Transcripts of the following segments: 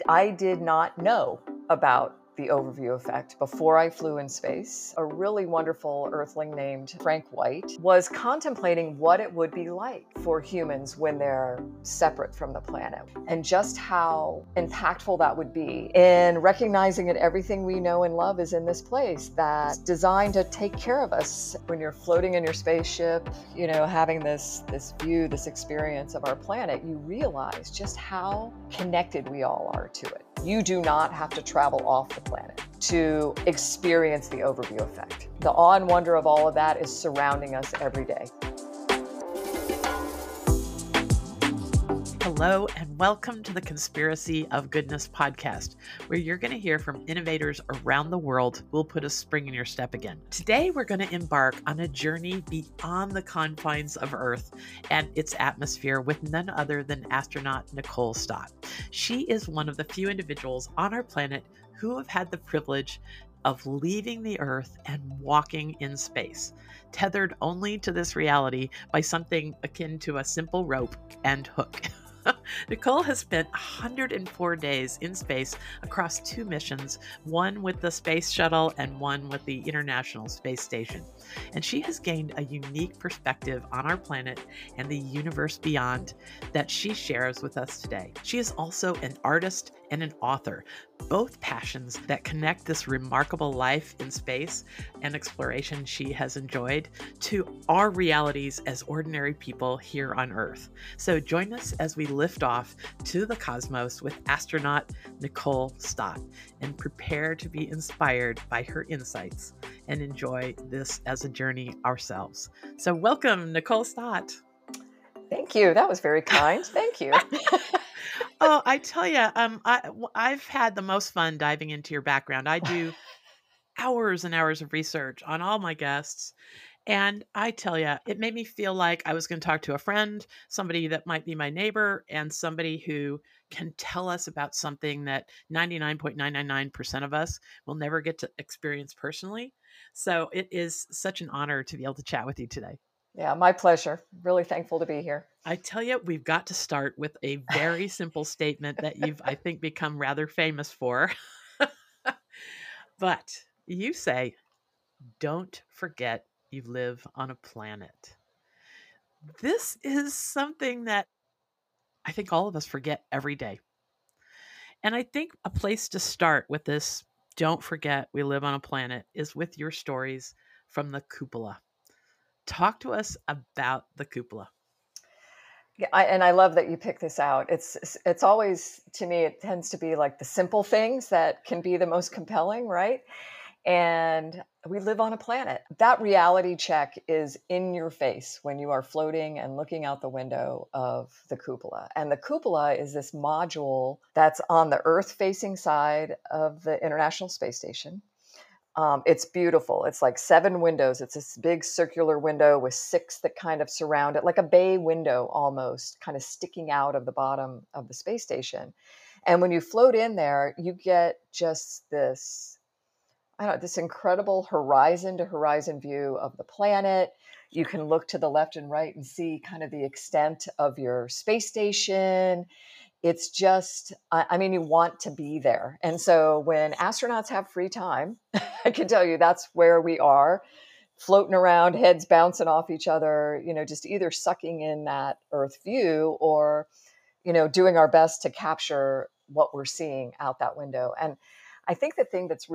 I did not know about the overview effect before I flew in space. A really wonderful earthling named Frank White was contemplating what it would be like for humans when they're separate from the planet, and just how impactful that would be in recognizing that everything we know and love is in this place that's designed to take care of us. When you're floating in your spaceship, having this view, this experience of our planet, you realize just how connected we all are to it. You do not have to travel off the planet to experience the overview effect. The awe and wonder of all of that is surrounding us every day. Hello, and welcome to the Conspiracy of Goodness podcast, where you're going to hear from innovators around the world who will put a spring in your step again. Today, we're going to embark on a journey beyond the confines of Earth and its atmosphere with none other than astronaut Nicole Stott. She is one of the few individuals on our planet who have had the privilege of leaving the Earth and walking in space, tethered only to this reality by something akin to a simple rope and hook. Nicole has spent 104 days in space across 2 missions, one with the Space Shuttle and one with the International Space Station. And she has gained a unique perspective on our planet and the universe beyond that she shares with us today. She is also an artist and an author, both passions that connect this remarkable life in space and exploration she has enjoyed to our realities as ordinary people here on Earth. So join us as we lift off to the cosmos with astronaut Nicole Stott and prepare to be inspired by her insights and enjoy this as a journey ourselves. So welcome, Nicole Stott. Thank you. That was very kind. Thank you. Oh, I tell you, I've had the most fun diving into your background. I do hours and hours of research on all my guests. And I tell you, it made me feel like I was going to talk to a friend, somebody that might be my neighbor, and somebody who can tell us about something that 99.999% of us will never get to experience personally. So it is such an honor to be able to chat with you today. Yeah, my pleasure. Really thankful to be here. I tell you, we've got to start with a very simple statement that you've, I think, become rather famous for. But you say, don't forget you live on a planet. This is something that I think all of us forget every day. And I think a place to start with this, don't forget we live on a planet, is with your stories from the cupola. Talk to us about the cupola. Yeah, I love that you pick this out. It's always, to me, it tends to be like the simple things that can be the most compelling, right? And we live on a planet. That reality check is in your face when you are floating and looking out the window of the cupola. And the cupola is this module that's on the Earth-facing side of the International Space Station. It's beautiful. It's like 7 windows. It's this big circular window with 6 that kind of surround it, like a bay window almost, kind of sticking out of the bottom of the space station. And when you float in there, you get just this, this incredible horizon to horizon view of the planet. You can look to the left and right and see kind of the extent of your space station. It's just, you want to be there. And so when astronauts have free time, I can tell you that's where we are, floating around, heads bouncing off each other, just either sucking in that Earth view or, doing our best to capture what we're seeing out that window. And I think the thing that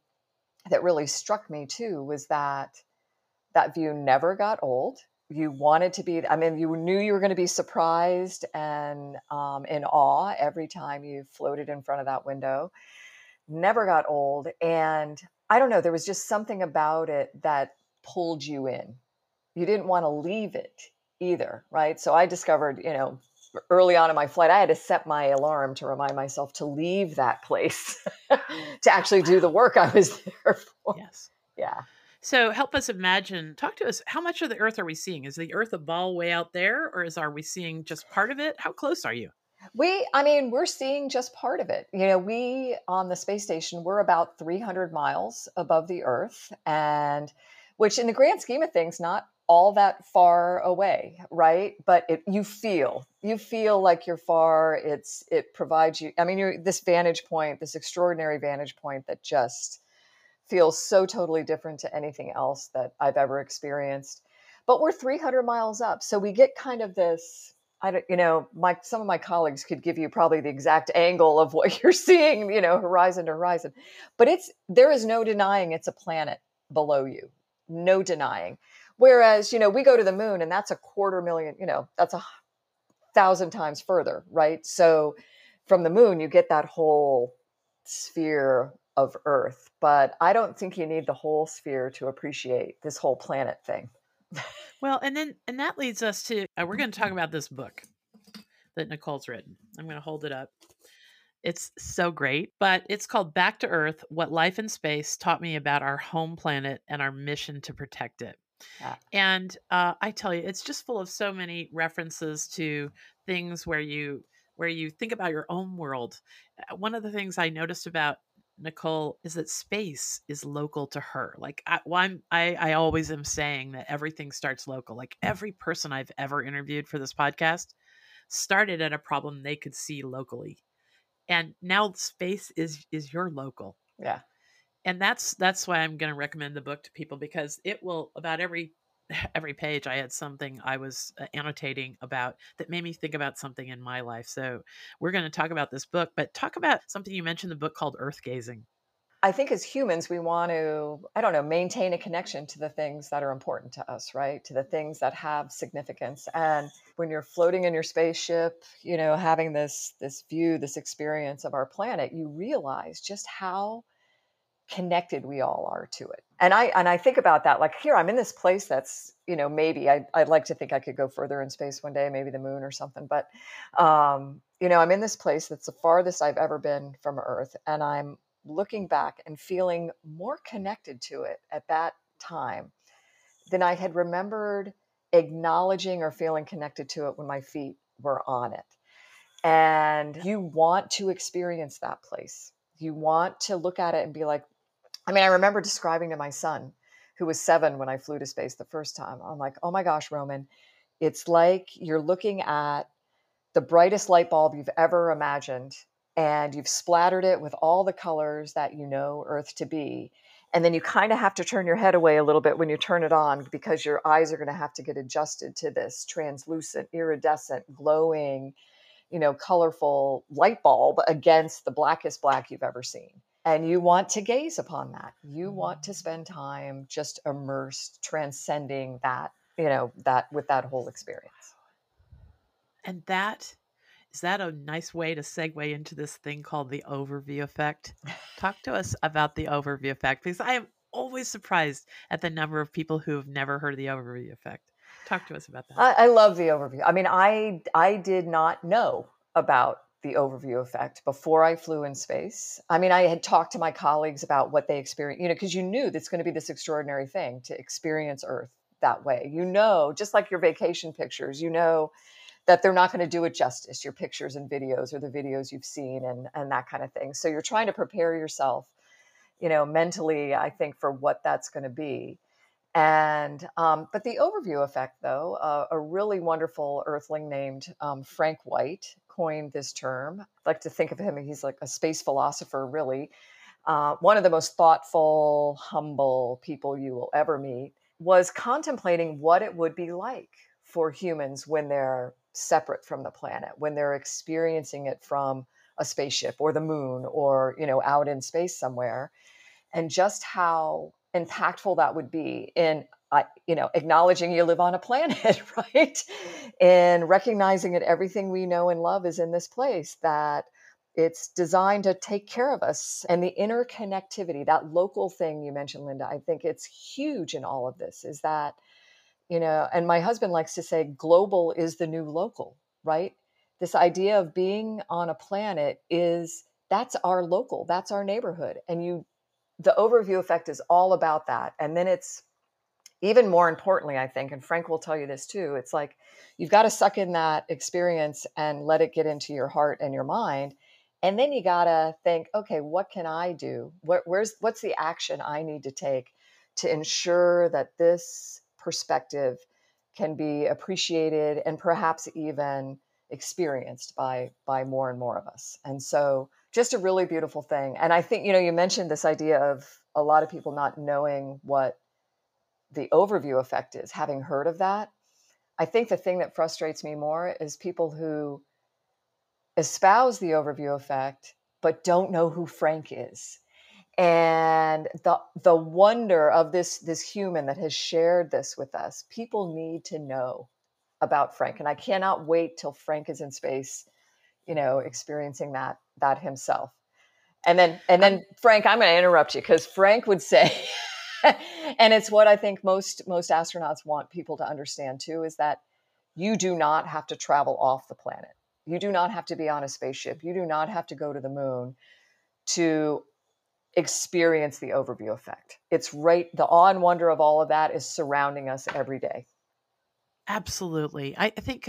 really struck me too was that view never got old. You wanted to be, you knew you were going to be surprised and in awe every time you floated in front of that window. Never got old. And I don't know, there was just something about it that pulled you in. You didn't want to leave it either, right? So I discovered, early on in my flight, I had to set my alarm to remind myself to leave that place to actually do the work I was there for. Yes. Yeah. So help us imagine, talk to us, how much of the Earth are we seeing? Is the Earth a ball way out there, or are we seeing just part of it? How close are you? We're seeing just part of it. We on the space station, we're about 300 miles above the Earth, and which in the grand scheme of things, not all that far away, right? But you feel like you're far. It provides you, I mean, you're this vantage point, this extraordinary vantage point that just feels so totally different to anything else that I've ever experienced. But we're 300 miles up. So we get kind of this, I don't, some of my colleagues could give you probably the exact angle of what you're seeing, horizon to horizon. But there is no denying it's a planet below you. No denying. Whereas, we go to the moon and that's a 250,000, that's 1,000 times further, right? So from the moon, you get that whole sphere of Earth, but I don't think you need the whole sphere to appreciate this whole planet thing. Well, and that leads us to we're going to talk about this book that Nicole's written. I'm going to hold it up. It's so great, but it's called Back to Earth: What Life in Space Taught Me About Our Home Planet and Our Mission to Protect It. Yeah. And I tell you, it's just full of so many references to things where you think about your own world. One of the things I noticed about Nicole is that space is local to her. Like I always am saying that everything starts local. Like every person I've ever interviewed for this podcast started at a problem they could see locally, and now space is your local. Yeah. And that's why I'm going to recommend the book to people, because it will, about every page I had something I was annotating about that made me think about something in my life. So we're going to talk about this book, but talk about something you mentioned, the book called Earth Gazing. I think as humans, we want to, I don't know, maintain a connection to the things that are important to us, right? To the things that have significance. And when you're floating in your spaceship, having this view, this experience of our planet, you realize just how connected we all are to it. And I think about that, like, here I'm in this place that's, maybe I'd like to think I could go further in space one day, maybe the moon or something. But I'm in this place that's the farthest I've ever been from Earth, and I'm looking back and feeling more connected to it at that time than I had remembered acknowledging or feeling connected to it when my feet were on it. And you want to experience that place. You want to look at it and be like, I remember describing to my son, who was 7 when I flew to space the first time, I'm like, oh my gosh, Roman, it's like you're looking at the brightest light bulb you've ever imagined, and you've splattered it with all the colors that you know Earth to be. And then you kind of have to turn your head away a little bit when you turn it on, because your eyes are going to have to get adjusted to this translucent, iridescent, glowing, colorful light bulb against the blackest black you've ever seen. And you want to gaze upon that. You want to spend time just immersed, transcending that, that with that whole experience. And is that a nice way to segue into this thing called the overview effect? Talk to us about the overview effect, because I am always surprised at the number of people who have never heard of the overview effect. Talk to us about that. I love the overview. I did not know about the overview effect before I flew in space. I had talked to my colleagues about what they experienced, because you knew that's going to be this extraordinary thing to experience Earth that way. Just like your vacation pictures, that they're not going to do it justice, your pictures and videos or the videos you've seen and that kind of thing. So you're trying to prepare yourself, mentally, I think, for what that's going to be. And but the overview effect, though, a really wonderful Earthling named Frank White coined this term. I like to think of him, he's like a space philosopher, really. One of the most thoughtful, humble people you will ever meet, was contemplating what it would be like for humans when they're separate from the planet, when they're experiencing it from a spaceship or the moon or, out in space somewhere, and just how impactful that would be in, acknowledging you live on a planet, right? And recognizing that everything we know and love is in this place, that it's designed to take care of us. And the interconnectivity, that local thing you mentioned, Linda, I think it's huge in all of this, is that, and my husband likes to say, global is the new local, right? This idea of being on a planet that's our local, that's our neighborhood. And the overview effect is all about that. And then it's even more importantly, I think, and Frank will tell you this too, it's like you've got to suck in that experience and let it get into your heart and your mind. And then you got to think, okay, what can I do? What's the action I need to take to ensure that this perspective can be appreciated and perhaps even experienced by more and more of us. And so just a really beautiful thing. And I think, you mentioned this idea of a lot of people not knowing what the overview effect is, having heard of that. I think the thing that frustrates me more is people who espouse the overview effect, but don't know who Frank is. And the wonder of this human that has shared this with us. People need to know about Frank. And I cannot wait till Frank is in space, experiencing that himself. And then Frank, I'm going to interrupt you because Frank would say, and it's what I think most astronauts want people to understand too, is that you do not have to travel off the planet. You do not have to be on a spaceship. You do not have to go to the moon to experience the overview effect. It's right. The awe and wonder of all of that is surrounding us every day. Absolutely. I think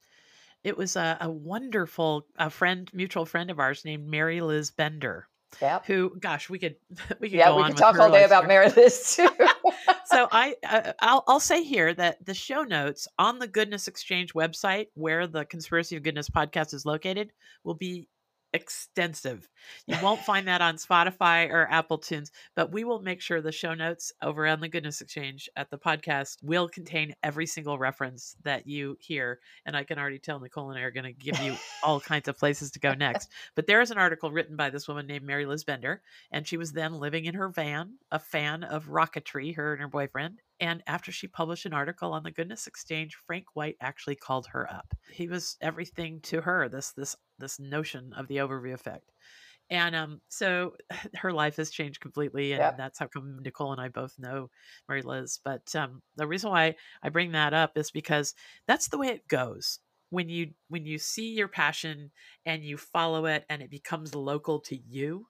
it was a wonderful mutual friend of ours named Mary Liz Bender. Yep. Who, gosh, we could we could talk all day about Mary Liz too. So I'll say here that the show notes on the Goodness Exchange website, where the Conspiracy of Goodness podcast is located, will be extensive. You won't find that on Spotify or Apple Tunes, but we will make sure the show notes over on the Goodness Exchange at the podcast will contain every single reference that you hear. And I can already tell Nicole and I are going to give you all kinds of places to go next. But there is an article written by this woman named Mary Liz Bender, and she was then living in her van, a fan of rocketry, her and her boyfriend. And after she published an article on the Goodness Exchange, Frank White actually called her up. He was everything to her, this notion of the overview effect. And so her life has changed completely. And that's how come Nicole and I both know Mary Liz. But the reason why I bring that up is because that's the way it goes. When you see your passion and you follow it and it becomes local to you,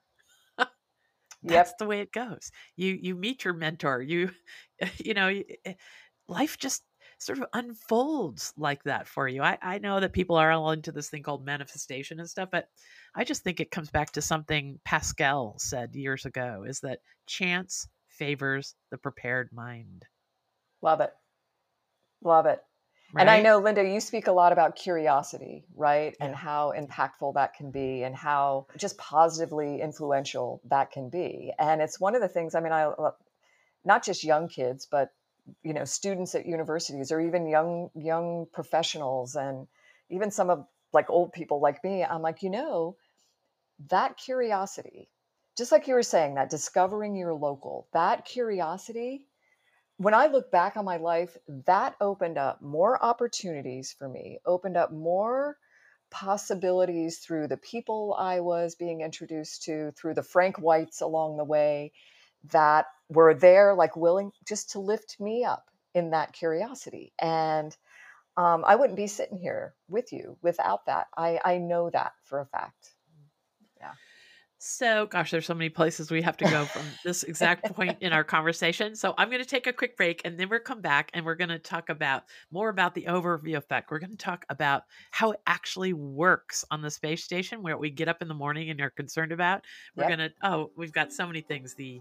that's the way it goes. You meet your mentor. Life just sort of unfolds like that for you. I know that people are all into this thing called manifestation and stuff, but I just think it comes back to something Pascal said years ago, is that chance favors the prepared mind. Love it. Love it. Right? And I know, Linda, you speak a lot about curiosity, right? Yeah. And how impactful that can be and how just positively influential that can be. And it's one of the things, I not just young kids, but students at universities or even young professionals and even some of like old people like me, I'm like, that curiosity, just like you were saying, that discovering your local, that curiosity, when I look back on my life, that opened up more opportunities for me, opened up more possibilities through the people I was being introduced to, through the Frank Whites along the way that were there, like willing just to lift me up in that curiosity. And I wouldn't be sitting here with you without that. I know that for a fact. Yeah. So, gosh, there's so many places we have to go from this exact point in our conversation. So I'm going to take a quick break and then we'll come back and we're going to talk more about the overview effect. We're going to talk about how it actually works on the space station, where we get up in the morning and are concerned about. We've got so many things. The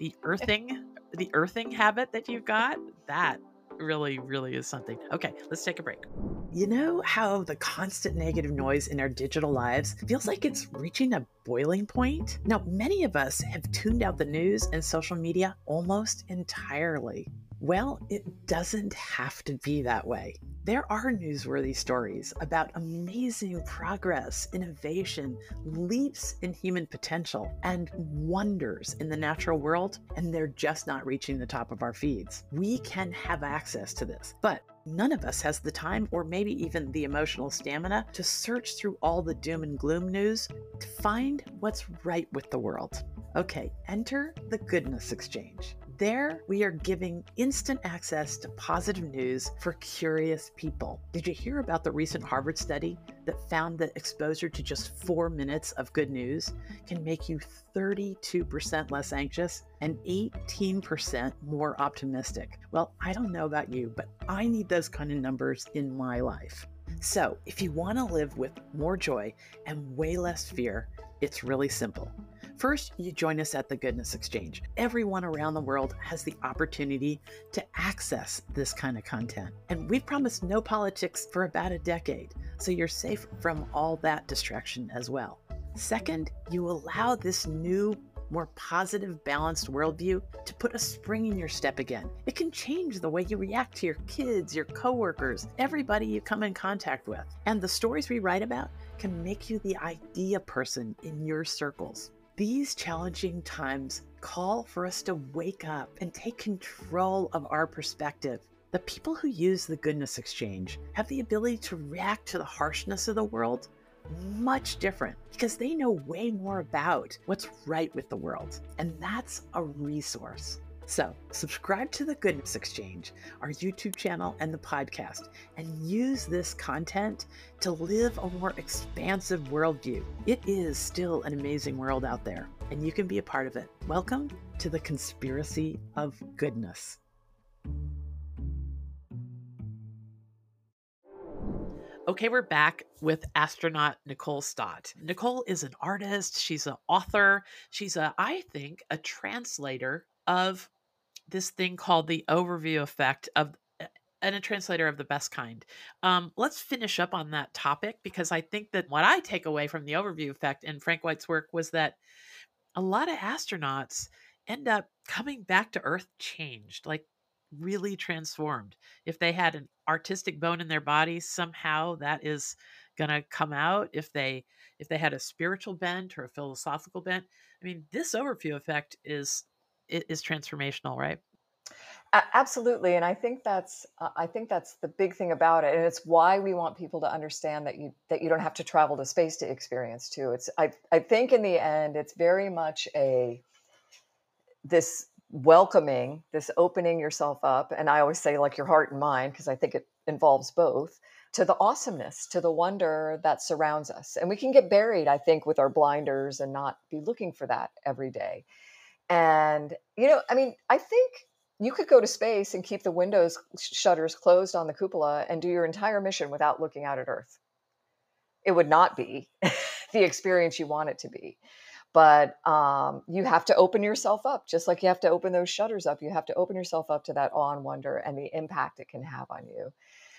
earthing habit that you've got, that really, really is something. Okay, let's take a break. You know how the constant negative noise in our digital lives feels like it's reaching a boiling point? Now, many of us have tuned out the news and social media almost entirely. Well, it doesn't have to be that way. There are newsworthy stories about amazing progress, innovation, leaps in human potential, and wonders in the natural world, and they're just not reaching the top of our feeds. We can have access to this, but none of us has the time or maybe even the emotional stamina to search through all the doom and gloom news to find what's right with the world. Okay, enter the Goodness Exchange. There, we are giving instant access to positive news for curious people. Did you hear about the recent Harvard study that found that exposure to just 4 minutes of good news can make you 32% less anxious and 18% more optimistic? Well, I don't know about you, but I need those kind of numbers in my life. So if you want to live with more joy and way less fear, it's really simple. First, you join us at the Goodness Exchange. Everyone around the world has the opportunity to access this kind of content. And we've promised no politics for about a decade, so you're safe from all that distraction as well. Second, you allow this new, more positive, balanced worldview to put a spring in your step again. It can change the way you react to your kids, your coworkers, everybody you come in contact with. And the stories we write about can make you the idea person in your circles. These challenging times call for us to wake up and take control of our perspective. The people who use the Goodness Exchange have the ability to react to the harshness of the world much different because they know way more about what's right with the world. And that's a resource. So subscribe to the Goodness Exchange, our YouTube channel and the podcast, and use this content to live a more expansive worldview. It is still an amazing world out there, and you can be a part of it. Welcome to the Conspiracy of Goodness. Okay, we're back with astronaut Nicole Stott. Nicole is an artist. She's an author. She's I think, a translator of this thing called the overview effect and a translator of the best kind. Let's finish up on that topic because I think that what I take away from the overview effect and Frank White's work was that a lot of astronauts end up coming back to Earth changed, like really transformed. If they had an artistic bone in their body, somehow that is going to come out. If they had a spiritual bent or a philosophical bent, I mean, this overview effect is transformational, right? Absolutely, and I think that's the big thing about it, and it's why we want people to understand that you don't have to travel to space to experience too. I think in the end, it's very much this welcoming, this opening yourself up, and I always say like your heart and mind because I think it involves both, to the awesomeness, to the wonder that surrounds us, and we can get buried, I think, with our blinders and not be looking for that every day. And, I mean, I think you could go to space and keep the windows shutters closed on the cupola and do your entire mission without looking out at Earth. It would not be the experience you want it to be. But you have to open yourself up, just like you have to open those shutters up. You have to open yourself up to that awe and wonder and the impact it can have on you.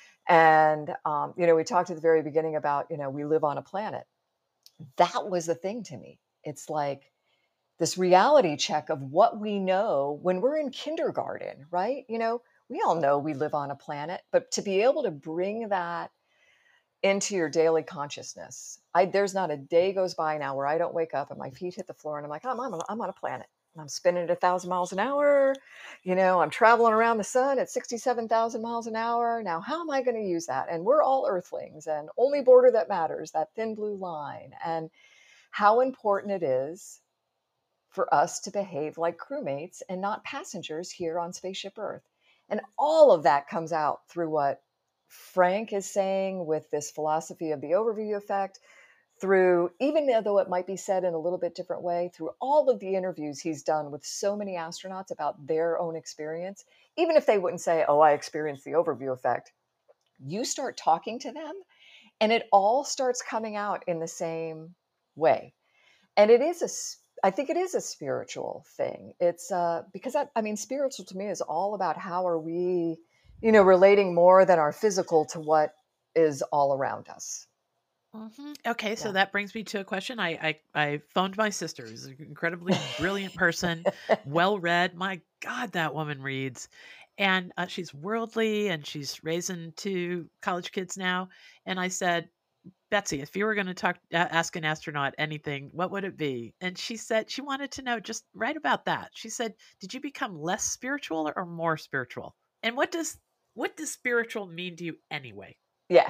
And, we talked at the very beginning about, we live on a planet. That was the thing to me. It's like, this reality check of what we know when we're in kindergarten, right? We all know we live on a planet, but to be able to bring that into your daily consciousness, there's not a day goes by now where I don't wake up and my feet hit the floor and I'm like, I'm on a planet. I'm spinning at 1,000 miles an hour. I'm traveling around the sun at 67,000 miles an hour. Now, how am I going to use that? And we're all earthlings, and only border that matters, that thin blue line. And how important it is for us to behave like crewmates and not passengers here on Spaceship Earth. And all of that comes out through what Frank is saying with this philosophy of the overview effect, through, even though it might be said in a little bit different way, through all of the interviews he's done with so many astronauts about their own experience. Even if they wouldn't say, oh, I experienced the overview effect, you start talking to them and it all starts coming out in the same way. And I think it is a spiritual thing. It's because spiritual to me is all about how are we, relating more than our physical to what is all around us. Mm-hmm. Okay, so Yeah. that brings me to a question. I phoned my sister, who's an incredibly brilliant person, well read. My God, that woman reads, and she's worldly, and she's raising two college kids now. And I said, Betsy, if you were going to ask an astronaut anything, what would it be? And she said she wanted to know just right about that. She said, "Did you become less spiritual or more spiritual? And what does spiritual mean to you anyway?" Yeah.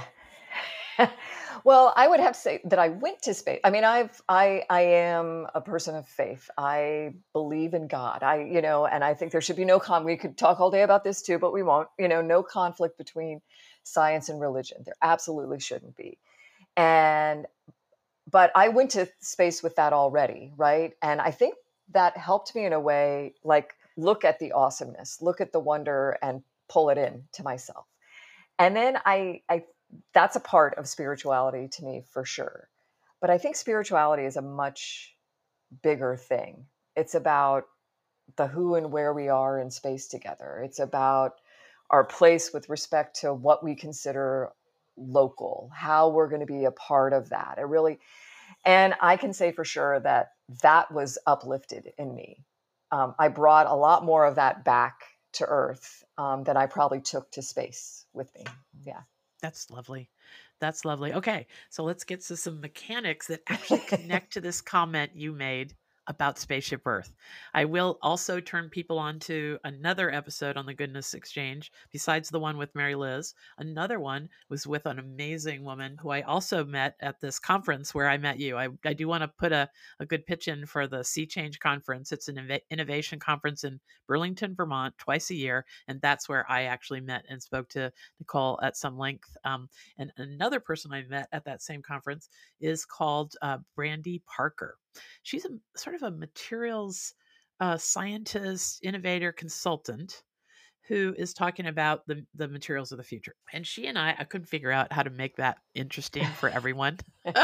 Well, I would have to say that I went to space. I mean, I am a person of faith. I believe in God. And I think there should be we could talk all day about this too, but we won't. No conflict between science and religion. There absolutely shouldn't be. But I went to space with that already, right? And I think that helped me in a way, like look at the awesomeness, look at the wonder, and pull it in to myself. And then I that's a part of spirituality to me for sure. But I think spirituality is a much bigger thing. It's about the who and where we are in space together. It's about our place with respect to what we consider local, how we're going to be a part of that. It really, and I can say for sure that that was uplifted in me. I brought a lot more of that back to Earth than I probably took to space with me. Yeah. That's lovely. That's lovely. Okay, so let's get to some mechanics that actually connect to this comment you made about Spaceship Earth. I will also turn people on to another episode on the Goodness Exchange, besides the one with Mary Liz. Another one was with an amazing woman who I also met at this conference where I met you. I do want to put a good pitch in for the Sea Change Conference. It's an innovation conference in Burlington, Vermont, twice a year. And that's where I actually met and spoke to Nicole at some length. And another person I met at that same conference is called Brandy Parker. She's a sort of a materials scientist, innovator, consultant who is talking about the materials of the future. And she and I couldn't figure out how to make that interesting for everyone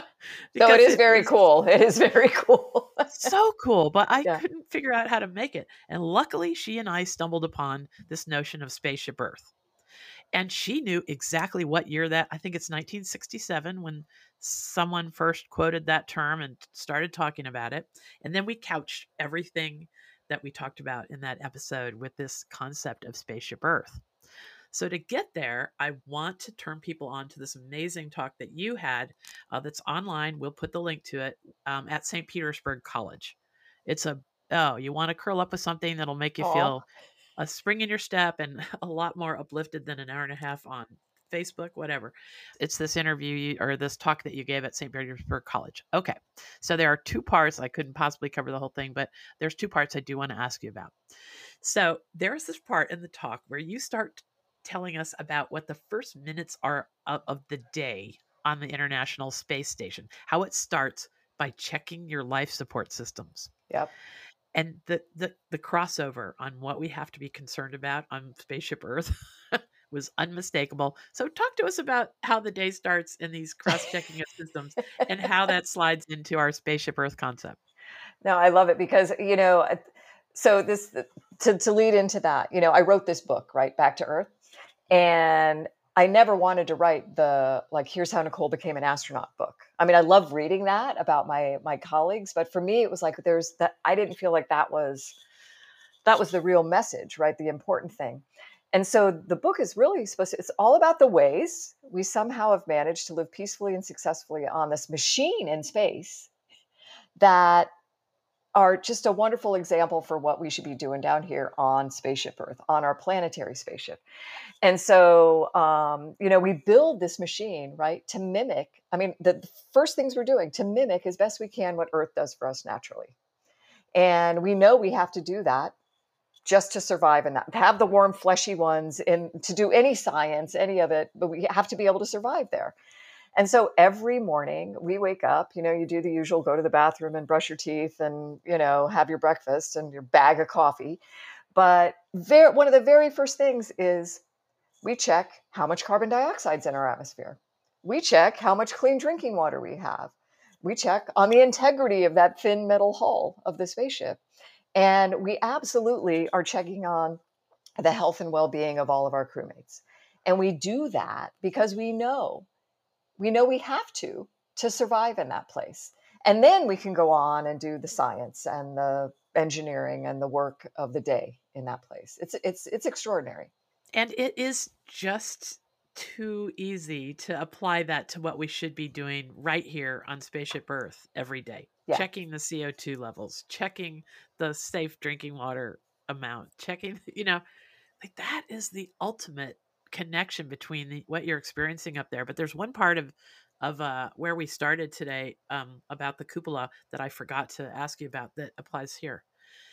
So it because is it very is cool. It is very cool. so cool, but I Yeah. couldn't figure out how to make it. And luckily, she and I stumbled upon this notion of Spaceship Earth. And she knew exactly what year that, I think it's 1967 when someone first quoted that term and started talking about it. And then we couched everything that we talked about in that episode with this concept of Spaceship Earth. So to get there, I want to turn people on to this amazing talk that you had that's online. We'll put the link to it at St. Petersburg College. It's you want to curl up with something that'll make you Aw. feel a spring in your step and a lot more uplifted than an hour and a half on Facebook, whatever. It's this interview or this talk that you gave at St. Petersburg College. Okay. So there are two parts. I couldn't possibly cover the whole thing, but there's two parts I do want to ask you about. So there's this part in the talk where you start telling us about what the first minutes are of the day on the International Space Station, how it starts by checking your life support systems. Yep. And the crossover on what we have to be concerned about on Spaceship Earth was unmistakable. So talk to us about how the day starts in these cross-checking of systems and how that slides into our Spaceship Earth concept. No, I love it because, so this, to lead into that, I wrote this book, right, Back to Earth. And I never wanted to write the, like, here's how Nicole became an astronaut book. I mean, I love reading that about my colleagues, but for me, it was like, there's that, I didn't feel like that was the real message, right? The important thing. And so the book is really it's all about the ways we somehow have managed to live peacefully and successfully on this machine in space that are just a wonderful example for what we should be doing down here on Spaceship Earth, on our planetary spaceship. And so, we build this machine, right, to mimic. I mean, the first things we're doing to mimic as best we can what Earth does for us naturally. And we know we have to do that just to survive and not have the warm, fleshy ones to do any science, any of it, but we have to be able to survive there. And so every morning we wake up, you do the usual, go to the bathroom and brush your teeth and, have your breakfast and your bag of coffee. But one of the very first things is we check how much carbon dioxide's in our atmosphere. We check how much clean drinking water we have. We check on the integrity of that thin metal hull of the spaceship. And we absolutely are checking on the health and well-being of all of our crewmates. And we do that because we know we have to survive in that place. And then we can go on and do the science and the engineering and the work of the day in that place. It's extraordinary. And it is just too easy to apply that to what we should be doing right here on Spaceship Earth every day. Yeah. Checking the CO2 levels, checking the safe drinking water amount, checking, like that is the ultimate connection between what you're experiencing up there. But there's one part of where we started today about the cupola that I forgot to ask you about that applies here.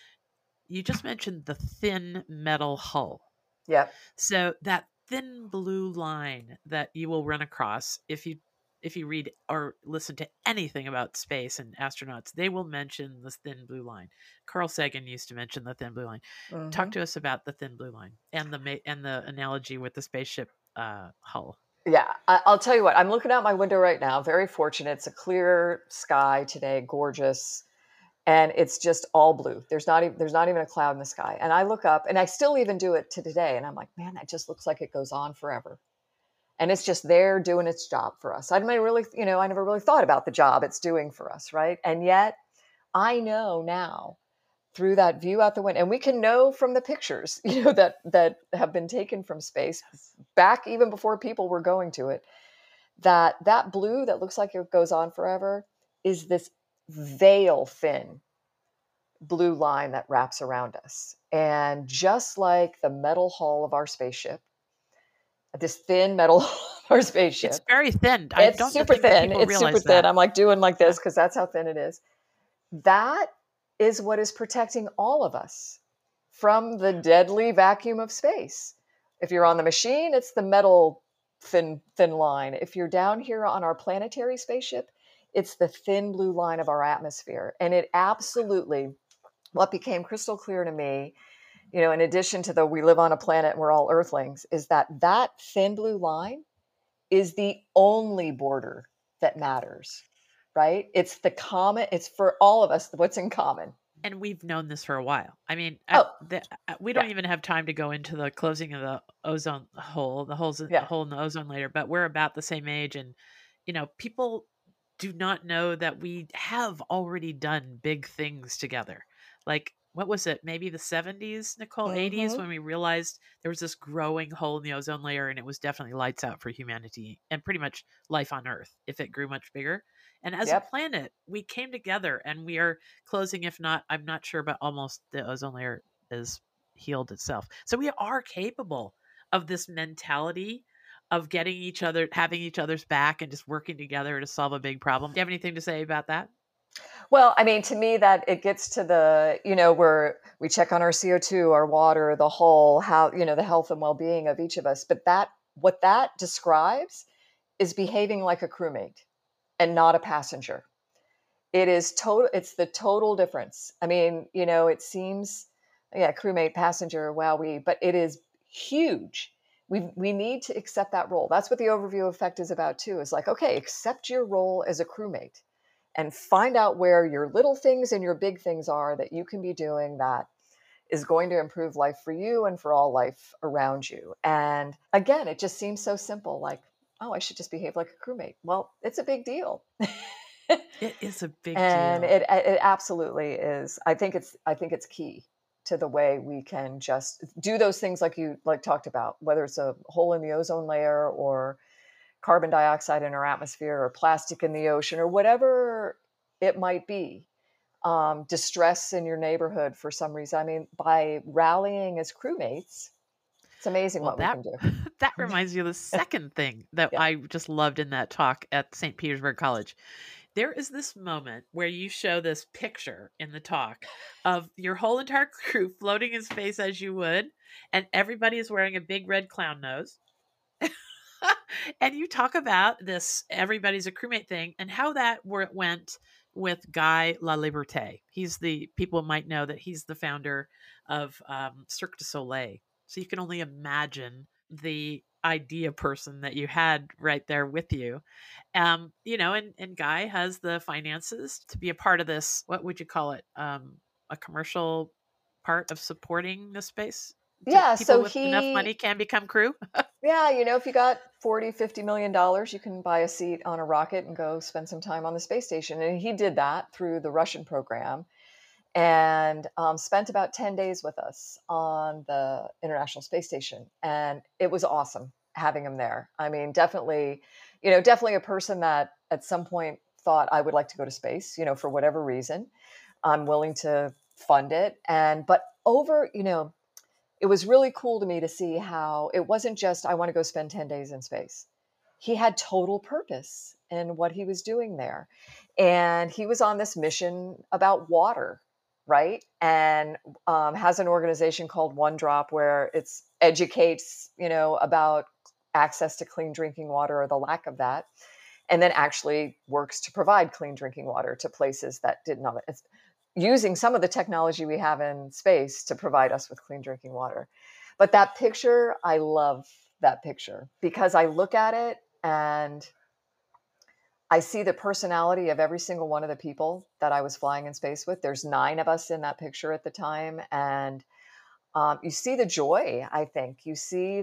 You just mentioned the thin metal hull. Yeah. So that thin blue line that you will run across if you read or listen to anything about space and astronauts, they will mention this thin blue line. Carl Sagan used to mention the thin blue line. Mm-hmm. Talk to us about the thin blue line and the analogy with the spaceship hull. Yeah, I'll tell you what, I'm looking out my window right now. Very fortunate. It's a clear sky today, gorgeous. and it's just all blue. There's not even a cloud in the sky. And I look up, and I still even do it to today, and I'm like, man, that just looks like it goes on forever. And it's just there doing its job for us. I never really thought about the job it's doing for us, right? And yet I know now through that view out the window, and we can know from the pictures, that have been taken from space back even before people were going to it, that blue that looks like it goes on forever is this veil thin blue line that wraps around us. And just like the metal hull of our spaceship, this thin metal our It's spaceship. very thin. I It's don't super think that thin. people It's super realize thin. that. I'm like doing like Yeah. this because that's how thin it is. That is what is protecting all of us from the deadly vacuum of space. If you're on the machine, it's the metal thin line. If you're down here on our planetary spaceship, it's the thin blue line of our atmosphere. And it absolutely, what became crystal clear to me, in addition to the we live on a planet and we're all earthlings, is that thin blue line is the only border that matters, right? It's for all of us what's in common. And we've known this for a while. I mean, Oh, we yeah, don't even have time to go into the closing of the ozone hole, the yeah, hole in the ozone layer, but we're about the same age. And, people do not know that we have already done big things together. Like, what was it? Maybe the 70s, Nicole, 80s, mm-hmm, when we realized there was this growing hole in the ozone layer, and it was definitely lights out for humanity and pretty much life on Earth if it grew much bigger. And as a yep. planet, we came together, and we are closing, if not, I'm not sure, but almost the ozone layer is healed itself. So we are capable of this mentality of having each other's back and just working together to solve a big problem. Do you have anything to say about that? Well, I mean, to me, that it gets to the, where we check on our CO2, our water, the whole, how, the health and well-being of each of us. But what that describes is behaving like a crewmate and not a passenger. It's the total difference. I mean, it seems, yeah, crewmate, passenger, but it is huge. We need to accept that role. That's what the overview effect is about too. Is like, okay, accept your role as a crewmate and find out where your little things and your big things are that you can be doing that is going to improve life for you and for all life around you. And again, it just seems so simple, like, oh, I should just behave like a crewmate. Well, it's a big deal. It is a big And deal. it absolutely is. I think it's key to the way we can just do those things like you talked about, whether it's a hole in the ozone layer or carbon dioxide in our atmosphere or plastic in the ocean or whatever it might be. Distress in your neighborhood for some reason. I mean, by rallying as crewmates, it's amazing Well, what we that can do. that reminds me of the second thing that Yeah. I just loved in that talk at St. Petersburg College. There is this moment where you show this picture in the talk of your whole entire crew floating in space as you would, and everybody is wearing a big red clown nose. And you talk about this everybody's a crewmate thing and how that went with Guy Laliberté. People might know that he's the founder of Cirque du Soleil. So you can only imagine the idea person that you had right there with you. And Guy has the finances to be a part of this. What would you call it? A commercial part of supporting the space. Yeah. People So with enough money can become crew. yeah, if you got 40, $50 million, you can buy a seat on a rocket and go spend some time on the space station. And he did that through the Russian program and spent about 10 days with us on the International Space Station. And it was awesome having him there. I mean, definitely a person that at some point thought I would like to go to space, for whatever reason. I'm willing to fund it. But it was really cool to me to see how it wasn't just, I want to go spend 10 days in space. He had total purpose in what he was doing there. And he was on this mission about water, right? And has an organization called One Drop where it's educates, about access to clean drinking water or the lack of that. And then actually works to provide clean drinking water to places that did not. It's using some of the technology we have in space to provide us with clean drinking water. But that picture, I love that picture because I look at it and I see the personality of every single one of the people that I was flying in space with. There's 9 of us in that picture at the time. And you see the joy, I think. You see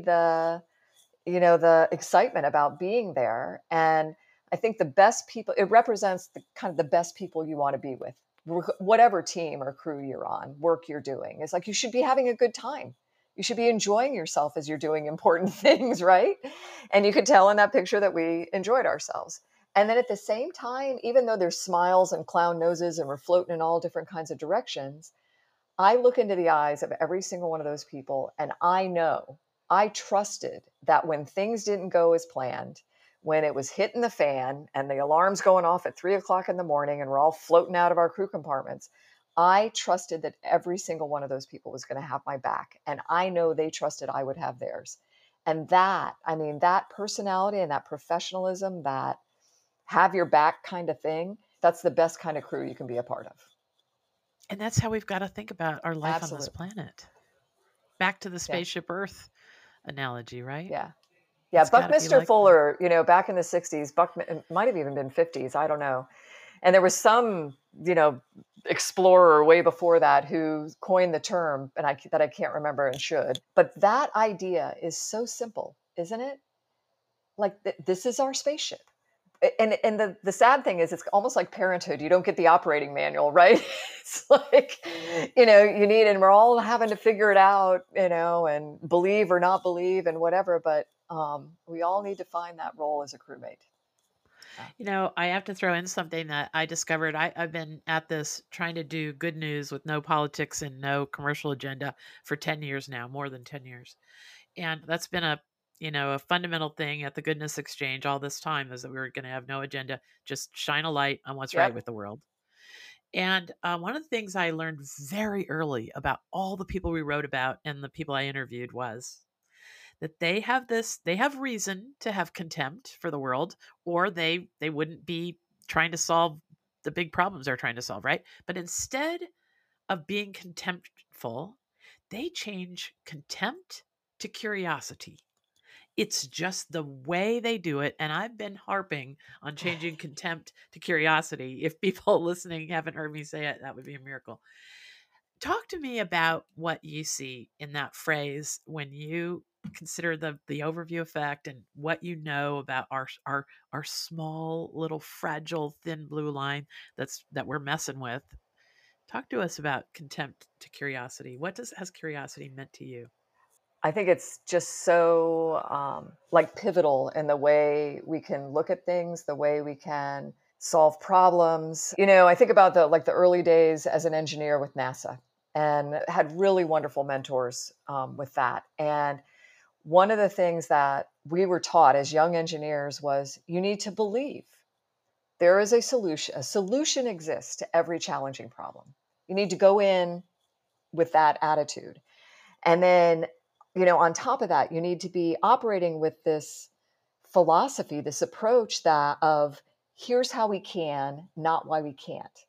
the excitement about being there. And I think the best people, it represents the kind of the best people you want to be with, whatever team or crew you're on, work you're doing. It's like you should be having a good time. You should be enjoying yourself as you're doing important things, right? And you could tell in that picture that we enjoyed ourselves. And then at the same time, even though there's smiles and clown noses and we're floating in all different kinds of directions, I look into the eyes of every single one of those people, and I know I trusted that when things didn't go as planned, when it was hitting the fan and the alarm's going off at 3 o'clock in the morning and we're all floating out of our crew compartments, I trusted that every single one of those people was going to have my back. And I know they trusted I would have theirs. And that personality and that professionalism, that have your back kind of thing, that's the best kind of crew you can be a part of. And that's how we've got to think about our life on this Absolutely. planet. Back to the Yeah. spaceship Earth analogy, right? Yeah. Yeah. It's got to be Buckminster like that. Fuller, back in the 60s, it might have even been 50s, I don't know. And there was some, explorer way before that who coined the term, and that I can't remember and should. But that idea is so simple, isn't it? Like this is our spaceship. And the sad thing is it's almost like parenthood. You don't get the operating manual, right? It's like, you need, and we're all having to figure it out, and believe or not believe and whatever. But we all need to find that role as a crewmate. I have to throw in something that I discovered. I've been at this trying to do good news with no politics and no commercial agenda for 10 years now, more than 10 years. And that's been a fundamental thing at the Goodness Exchange all this time, is that we were going to have no agenda, just shine a light on what's right with the world. And one of the things I learned very early about all the people we wrote about and the people I interviewed was that they have reason to have contempt for the world, or they wouldn't be trying to solve the big problems they're trying to solve, right? But instead of being contemptful, they change contempt to curiosity. It's just the way they do it. And I've been harping on changing contempt to curiosity. If people listening haven't heard me say it, that would be a miracle. Talk to me about what you see in that phrase when you consider the overview effect and what you know about our small little fragile thin blue line that we're messing with. Talk to us about contempt to curiosity. What has curiosity meant to you? I think it's just so pivotal in the way we can look at things, the way we can solve problems. I think about the early days as an engineer with NASA, and had really wonderful mentors with that. And one of the things that we were taught as young engineers was you need to believe there is a solution. A solution exists to every challenging problem. You need to go in with that attitude. And then, on top of that, you need to be operating with this philosophy, this approach here's how we can, not why we can't.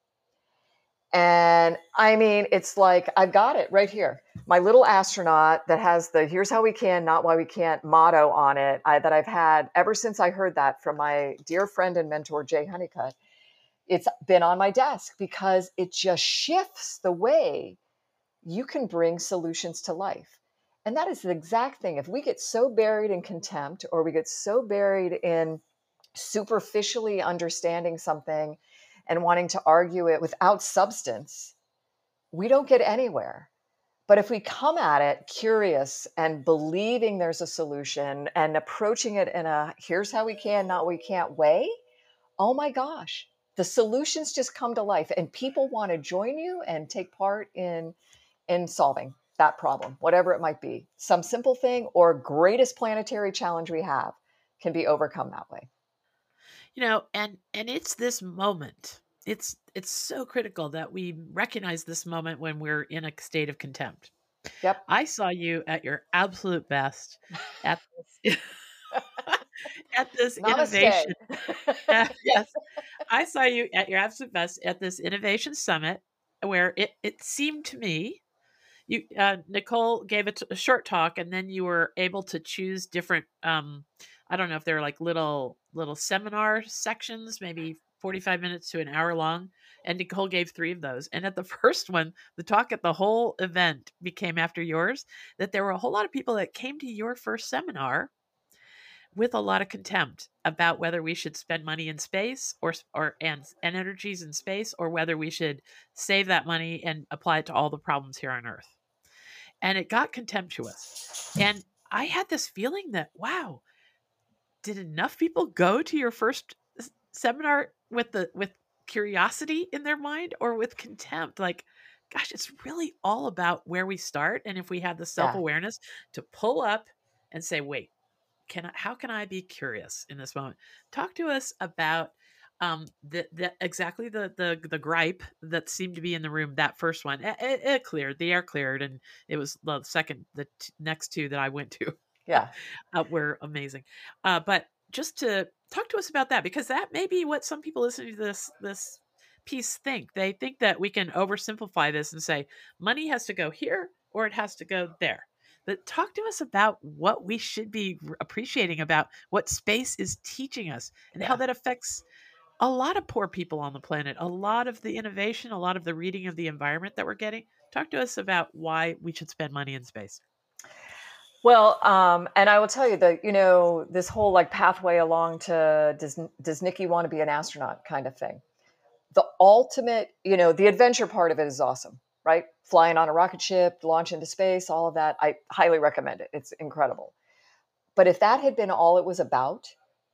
And it's like, I've got it right here. My little astronaut that has the here's how we can, not why we can't motto on it, that I've had ever since I heard that from my dear friend and mentor, Jay Honeycutt. It's been on my desk because it just shifts the way you can bring solutions to life. And that is the exact thing. If we get so buried in contempt, or we get so buried in superficially understanding something and wanting to argue it without substance, we don't get anywhere. But if we come at it curious and believing there's a solution and approaching it in a here's how we can, not we can't way, oh my gosh, the solutions just come to life, and people want to join you and take part in solving that problem, whatever it might be. Some simple thing or greatest planetary challenge we have can be overcome that way. And it's this moment. It's so critical that we recognize this moment when we're in a state of contempt. Yep. I saw you at your absolute best at this, at this innovation. Yes, I saw you at your absolute best at this innovation summit, where it seemed to me Nicole gave a short talk, and then you were able to choose different I don't know if they're like little seminar sections, maybe 45 minutes to an hour long. And Nicole gave 3 of those. And at the first one, the talk at the whole event became after yours, that there were a whole lot of people that came to your first seminar with a lot of contempt about whether we should spend money in space and energies in space, or whether we should save that money and apply it to all the problems here on Earth. And it got contemptuous. And I had this feeling that, wow, did enough people go to your first seminar with curiosity in their mind, or with contempt? Like, gosh, it's really all about where we start, and if we have the Yeah. self-awareness to pull up and say, wait, how can I be curious in this moment? Talk to us about exactly the gripe that seemed to be in the room. That first one, it cleared, the air cleared, and it was the next 2 that I went to Yeah. were amazing. But just to talk to us about that, because that may be what some people listening to this piece think. They think that we can oversimplify this and say money has to go here or it has to go there. But talk to us about what we should be appreciating about what space is teaching us, and how Yeah. that affects a lot of poor people on the planet, a lot of the innovation, a lot of the reading of the environment that we're getting. Talk to us about why we should spend money in space. Well, and I will tell you that, this whole like pathway along to does Nikki want to be an astronaut kind of thing. The ultimate, the adventure part of it is awesome, right? Flying on a rocket ship, launch into space, all of that. I highly recommend it. It's incredible. But if that had been all it was about,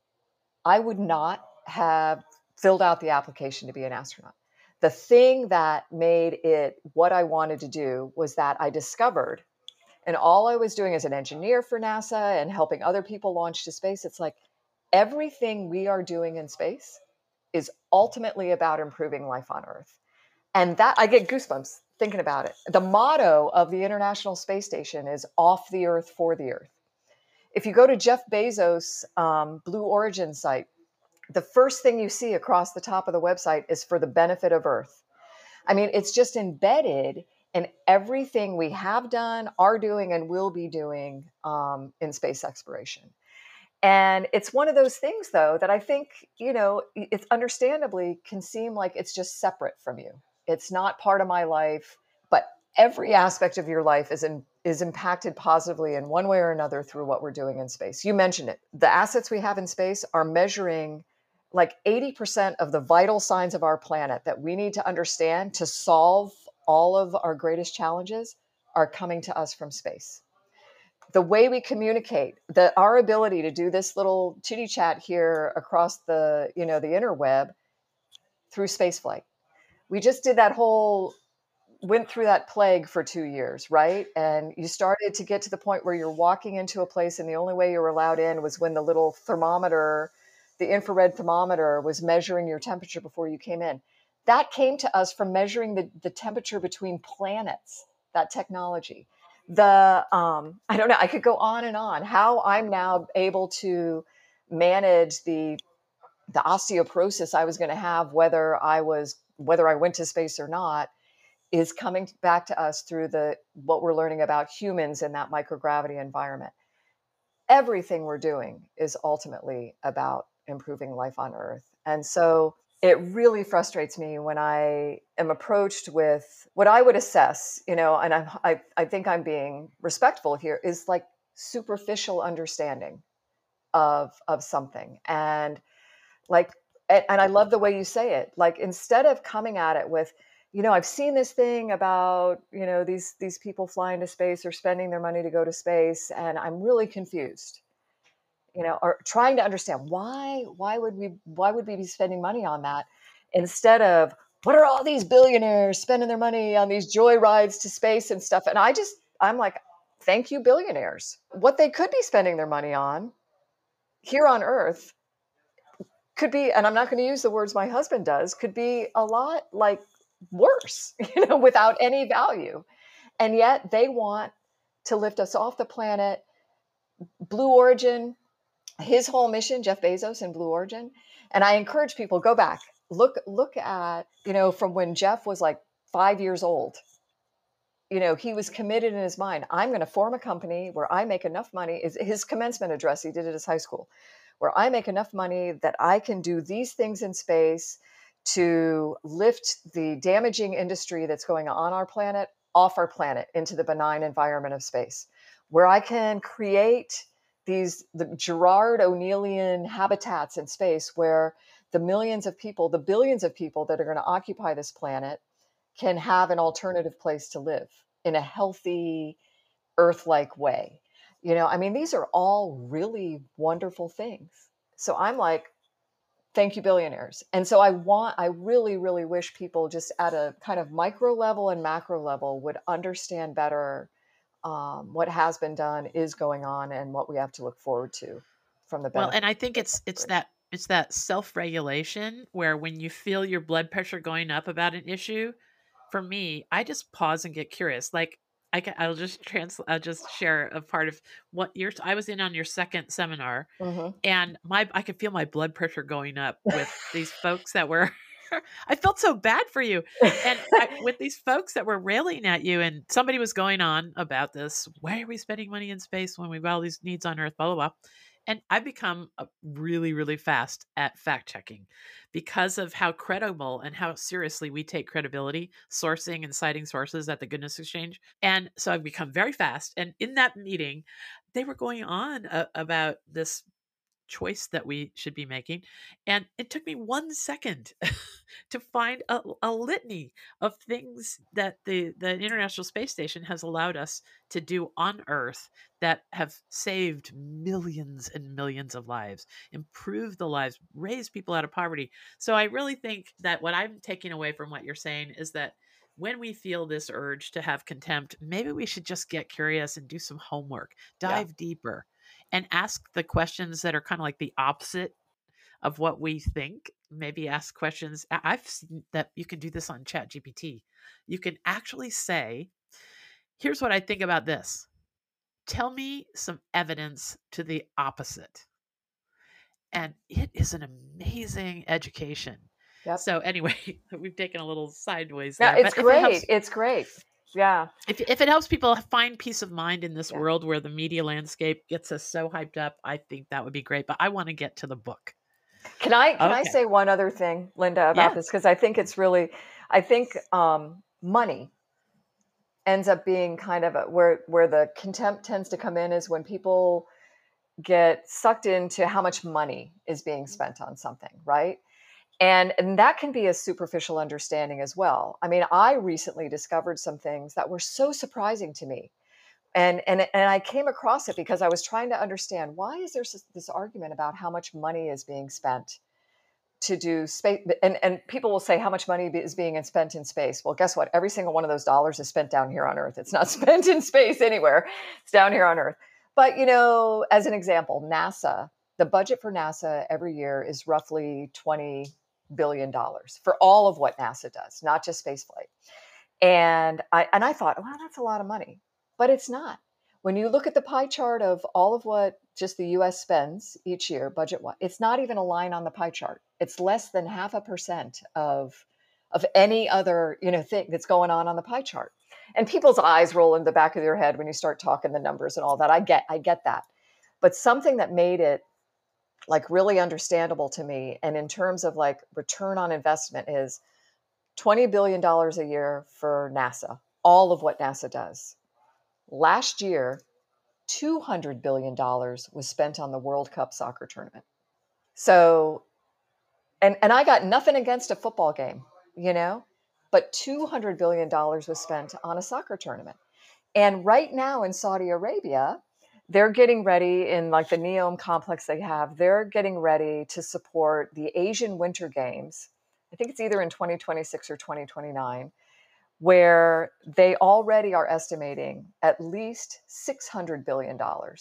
I would not have filled out the application to be an astronaut. The thing that made it what I wanted to do was that I discovered, and all I was doing as an engineer for NASA and helping other people launch to space, it's like everything we are doing in space is ultimately about improving life on Earth. And that I get goosebumps thinking about it. The motto of the International Space Station is off the Earth for the Earth. If you go to Jeff Bezos' Blue Origin site, the first thing you see across the top of the website is for the benefit of Earth. I mean, it's just embedded in everything we have done, are doing, and will be doing in space exploration. And it's one of those things, though, that I think, it's understandably can seem like it's just separate from you. It's not part of my life, but every aspect of your life is impacted positively in one way or another through what we're doing in space. You mentioned it. The assets we have in space are measuring like 80% of the vital signs of our planet that we need to understand to solve all of our greatest challenges are coming to us from space. The way we communicate, our ability to do this little chitty chat here across the interweb through spaceflight. We just did went through that plague for 2 years, right? And you started to get to the point where you're walking into a place and the only way you were allowed in was when the little thermometer, the infrared thermometer, was measuring your temperature before you came in. That came to us from measuring the temperature between planets, that technology. I don't know, I could go on and on. How I'm now able to manage the osteoporosis I was going to have, whether I went to space or not, is coming back to us through what we're learning about humans in that microgravity environment. Everything we're doing is ultimately about improving life on Earth. And so it really frustrates me when I am approached with what I would assess, and I think I'm being respectful here, is like superficial understanding of something. And I love the way you say it. Like, instead of coming at it with, I've seen this thing about, these people flying to space or spending their money to go to space, and I'm really confused, or trying to understand why would we be spending money on that, instead of what are all these billionaires spending their money on these joy rides to space and stuff. And I'm like, thank you, billionaires. What they could be spending their money on here on Earth could be, and I'm not going to use the words my husband does, could be a lot like worse, without any value. And yet they want to lift us off the planet. Blue Origin, his whole mission, Jeff Bezos and Blue Origin. And I encourage people, go back, look at, from when Jeff was like 5 years old, he was committed in his mind. I'm going to form a company where I make enough money. Is his commencement address. He did it at his high school, where I make enough money that I can do these things in space to lift the damaging industry that's going on our planet off our planet into the benign environment of space, where I can create the Gerard O'Neillian habitats in space where the millions of people, the billions of people that are going to occupy this planet can have an alternative place to live in a healthy, Earth-like way. I mean, these are all really wonderful things. So I'm like, thank you, billionaires. And so I really, really wish people just at a kind of micro level and macro level would understand better what has been done, is going on, and what we have to look forward to from the Well, benefit and I of think the it's next that self-regulation where when you feel your blood pressure going up about an issue, for me, I just pause and get curious. Like I'll just share a part of what I was in on your second seminar, generation. and I could feel my blood pressure going up with these folks that were I felt so bad for you. And with these folks that were railing at you, and somebody was going on about this, why are we spending money in space when we've got all these needs on Earth, blah, blah, blah. And I've become really, really fast at fact checking because of how credible and how seriously we take credibility, sourcing and citing sources at the Goodness Exchange. And so I've become very fast. And in that meeting, they were going on about this choice that we should be making. And it took me 1 second to find a litany of things that the International Space Station has allowed us to do on Earth that have saved millions and millions of lives, improved the lives, raised people out of poverty. So I really think that what I'm taking away from what you're saying is that when we feel this urge to have contempt, maybe we should just get curious and do some homework, Yeah. dive deeper, and ask the questions that are kind of like the opposite of what we think. Maybe ask questions. I've seen that you can do this on Chat GPT. You can actually say, here's what I think about this. Tell me some evidence to the opposite. And it is an amazing education. Yep. So anyway, we've taken a little sideways Yeah, there, it's but if it great. helps, It's great. Yeah. if it helps people find peace of mind in this Yeah. world where the media landscape gets us so hyped up, I think that would be great. But I want to get to the book. Can I Okay. say one other thing, Linda, about this? Yes. Because I think it's really, I think money ends up being kind of where the contempt tends to come in is when people get sucked into how much money is being spent on something, right? And that can be a superficial understanding as well. I mean, I recently discovered some things that were so surprising to me. And I came across it because I was trying to understand, why is there this argument about how much money is being spent to do space, and people will say how much money is being spent in space. Well, guess what? Every single one of those dollars is spent down here on Earth. It's not spent in space anywhere. It's down here on Earth. But as an example, NASA, the budget for NASA every year is roughly $20 billion for all of what NASA does, not just spaceflight. And I thought, wow, that's a lot of money, but it's not. When you look at the pie chart of all of what just the U.S. spends each year, budget-wise, it's not even a line on the pie chart. It's less than 0.5% of any other thing that's going on the pie chart. And people's eyes roll in the back of their head when you start talking the numbers and all that. I get that, but something that made it like really understandable to me, and in terms of like return on investment, is $20 billion a year for NASA, all of what NASA does. Last year, $200 billion was spent on the World Cup soccer tournament. So, and I got nothing against a football game, but $200 billion was spent on a soccer tournament. And right now in Saudi Arabia, they're getting ready in like the Neom complex they have, they're getting ready to support the Asian Winter Games. I think it's either in 2026 or 2029, where they already are estimating at least $600 billion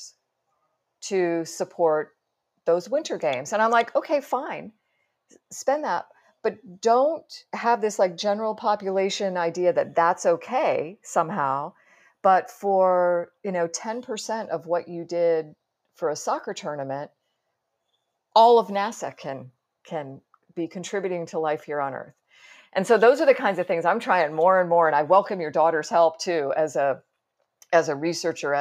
to support those winter games. And I'm like, okay, fine, spend that, but don't have this like general population idea that that's okay somehow. But for 10% of what you did for a soccer tournament, all of NASA can be contributing to life here on Earth. And so those are the kinds of things I'm trying more and more. And I welcome your daughter's help too, as a researcher,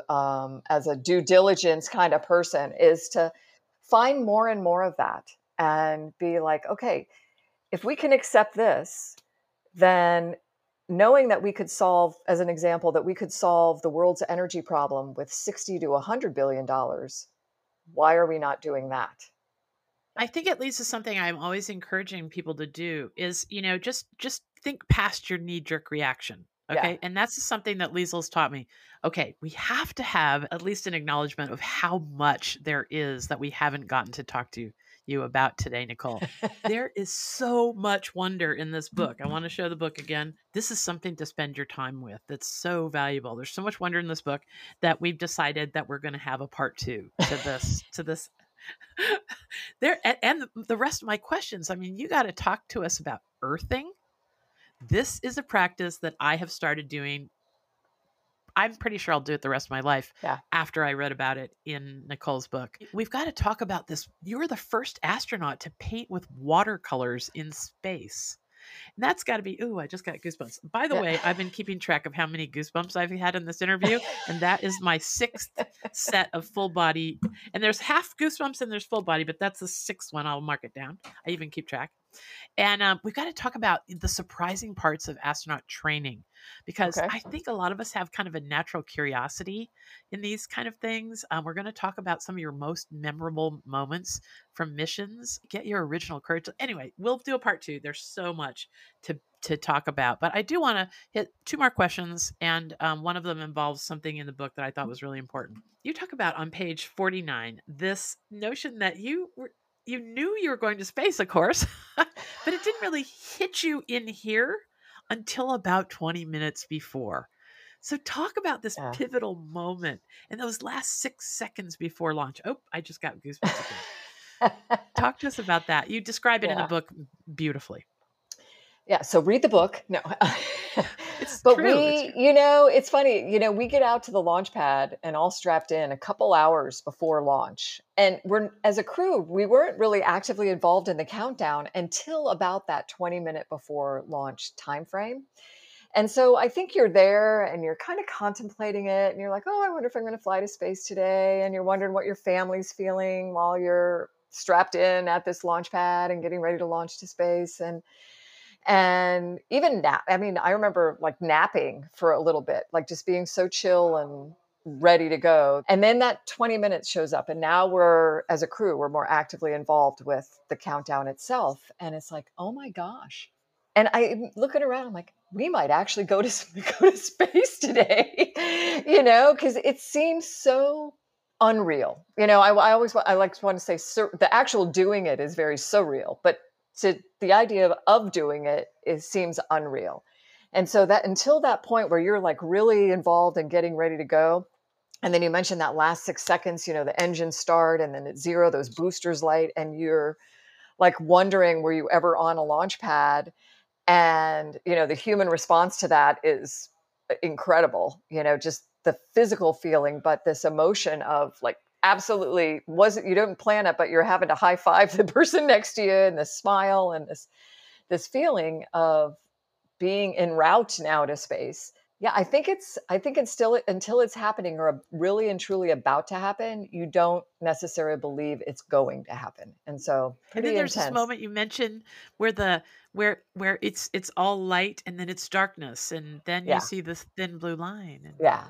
as a due diligence kind of person, is to find more and more of that and be like, okay, if we can accept this, then knowing that we could solve, as an example, that we could solve the world's energy problem with 60 to $100 billion, why are we not doing that? I think it leads to something I'm always encouraging people to do is, just think past your knee-jerk reaction. Yeah. Okay. And that's something that Liesel's taught me. Okay, we have to have at least an acknowledgement of how much there is that we haven't gotten to talk to you about today, Nicole. There is so much wonder in this book. I want to show the book again. This is something to spend your time with. That's so valuable. There's so much wonder in this book that we've decided that we're going to have a part 2 to this there and the rest of my questions. I mean, you got to talk to us about earthing. This is a practice that I have started doing. I'm pretty sure I'll do it the rest of my life Yeah. after I read about it in Nicole's book. We've got to talk about this. You were the first astronaut to paint with watercolors in space. And that's got to be, ooh, I just got goosebumps. By the way, I've been keeping track of how many goosebumps I've had in this interview. And that is my 6th set of full body. And there's half goosebumps and there's full body, but that's the 6th one. I'll mark it down. I even keep track. And we've got to talk about the surprising parts of astronaut training, because Okay. I think a lot of us have kind of a natural curiosity in these kind of things. We're going to talk about some of your most memorable moments from missions. Get your original courage. Anyway, we'll do a part 2. There's so much to talk about, but I do want to hit 2 more questions, and one of them involves something in the book that I thought was really important. You talk about on page 49 this notion that you knew you were going to space, of course, but it didn't really hit you in here until about 20 minutes before. So talk about this pivotal moment and those last 6 seconds before launch. Oh, I just got goosebumps again. Talk to us about that. You describe it in the book beautifully. Yeah. So read the book. No, It's but true. it's funny, we get out to the launch pad and all strapped in a couple hours before launch. And as a crew, we weren't really actively involved in the countdown until about that 20-minute before launch timeframe. And so I think you're there and you're kind of contemplating it and you're like, oh, I wonder if I'm going to fly to space today. And you're wondering what your family's feeling while you're strapped in at this launch pad and getting ready to launch to space. And even nap. I mean, I remember like napping for a little bit, like just being so chill and ready to go. And then that 20 minutes shows up. And now as a crew, we're more actively involved with the countdown itself. And it's like, oh my gosh. And I'm looking around, I'm like, we might actually go to space today, because it seems so unreal. I like to want to say the actual doing it is very surreal, but the idea of doing it seems unreal. And so that until that point where you're like really involved and getting ready to go, and then you mentioned that last 6 seconds, the engines start and then at 0, those boosters light, and you're like wondering, were you ever on a launch pad? And, the human response to that is incredible, just the physical feeling, but this emotion of like, absolutely you don't plan it, but you're having to high five the person next to you, and this smile and this feeling of being en route now to space. Yeah, I think it's still, until it's happening or really and truly about to happen, you don't necessarily believe it's going to happen. And so And then there's intense. this moment you mentioned where where it's all light and then it's darkness, and then you see this thin blue line. Yeah.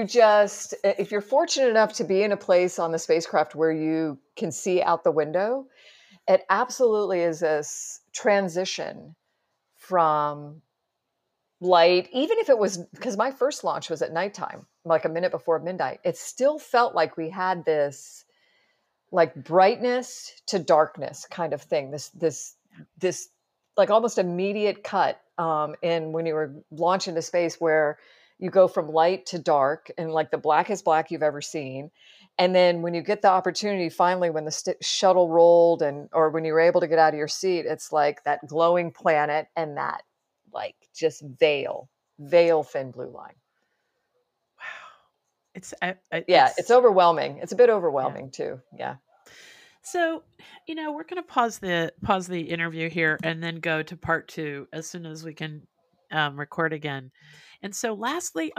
If you're fortunate enough to be in a place on the spacecraft where you can see out the window, it absolutely is this transition from light, even if it was, because my first launch was at nighttime, like a minute before midnight, it still felt like we had this like brightness to darkness kind of thing. This like almost immediate cut in when you were launched into space, where you go from light to dark and like the blackest black you've ever seen. And then when you get the opportunity, finally, when the shuttle rolled or when you were able to get out of your seat, it's like that glowing planet and that like just veil thin blue line. Wow. It's overwhelming. It's a bit overwhelming too. Yeah. So, we're going to pause the interview here and then go to part two as soon as we can record again. And so, lastly,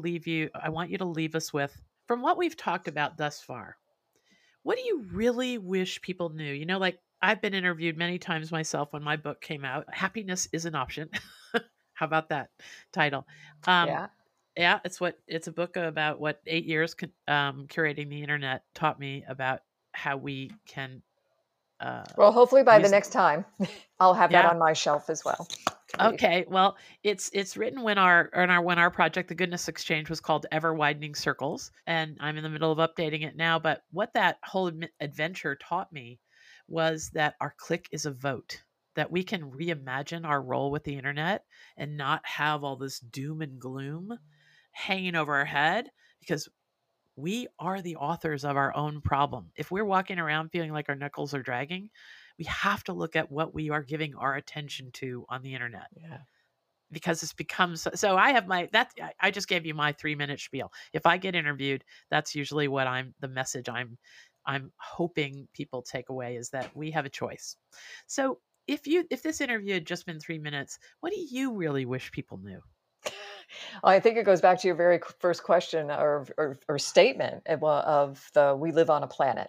I want you to leave us with, from what we've talked about thus far, what do you really wish people knew? Like I've been interviewed many times myself when my book came out. Happiness is an option. How about that title? Um, Yeah. yeah, it's a book about what 8 years curating the internet taught me about how we can Well, hopefully by the use. next time, I'll have that Yeah. on my shelf as well to read. Okay. Well, it's written when our project, The Goodness Exchange, was called Ever Widening Circles, and I'm in the middle of updating it now. But what that whole adventure taught me was that our click is a vote. That we can reimagine our role with the internet and not have all this doom and gloom hanging over our head, because we are the authors of our own problem. If we're walking around feeling like our knuckles are dragging, we have to look at what we are giving our attention to on the internet, Yeah. because it's become so. I have I just gave you my 3-minute spiel. If I get interviewed, that's usually what the message I'm hoping people take away, is that we have a choice. So if this interview had just been 3 minutes, what do you really wish people knew? Well, I think it goes back to your very first question or statement of the we live on a planet.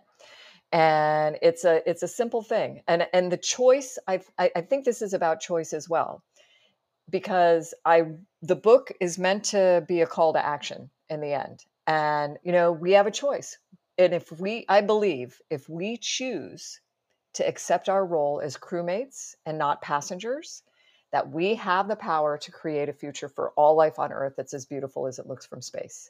And it's a simple thing. And the choice, I think this is about choice as well, because the book is meant to be a call to action in the end. And we have a choice. And I believe if we choose to accept our role as crewmates and not passengers, that we have the power to create a future for all life on Earth that's as beautiful as it looks from space.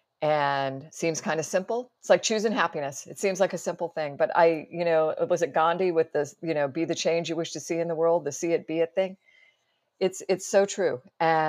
And seems kind of simple. It's like choosing happiness. It seems like a simple thing, but was it Gandhi with this, be the change you wish to see in the world, the see it, be it thing? It's so true,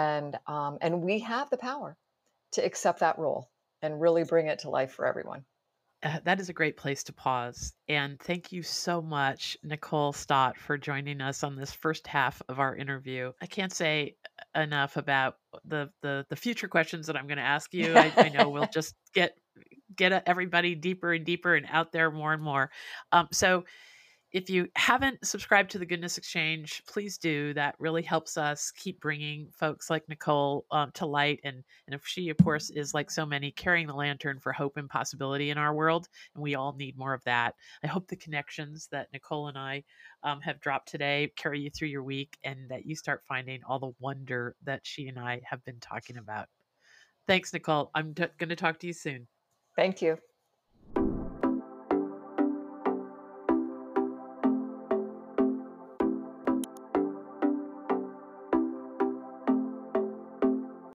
and we have the power to accept that role and really bring it to life for everyone. That is a great place to pause. And thank you so much, Nicole Stott, for joining us on this first half of our interview. I can't say enough about the future questions that I'm going to ask you. I know we'll just get everybody deeper and deeper and out there more and more. So if you haven't subscribed to the Goodness Exchange, please do. That really helps us keep bringing folks like Nicole to light. And if she, of course, is like so many, carrying the lantern for hope and possibility in our world. And we all need more of that. I hope the connections that Nicole and I have dropped today carry you through your week, and that you start finding all the wonder that she and I have been talking about. Thanks, Nicole. I'm going to talk to you soon. Thank you.